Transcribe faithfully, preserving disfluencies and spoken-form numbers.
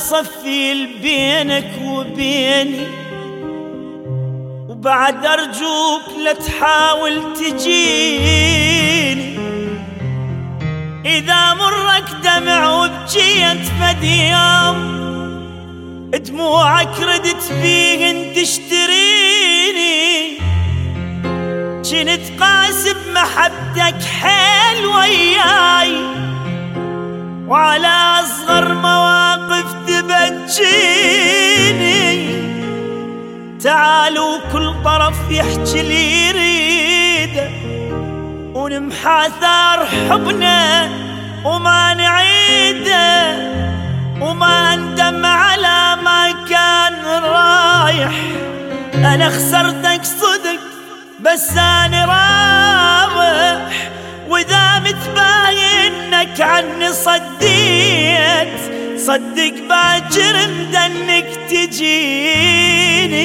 بصفي بينك وبيني، وبعد أرجوك لا تحاول تجيني. إذا مرك دمع وبجيت فديام، دموعك ردت بيهن تشتريني. جنت قاس بمحبتك حيل وياي، وعلى أصغر مواقف تبجيني. تعالوا كل طرف يحكي لي يريده، ونمحى آثار حبنا وما نعيده، وما ندم على ما كان رايح. أنا خسرتك صدق بس أنا رابح، وإذا متباينك عني صديت، صدق باجر مدنك تجيني.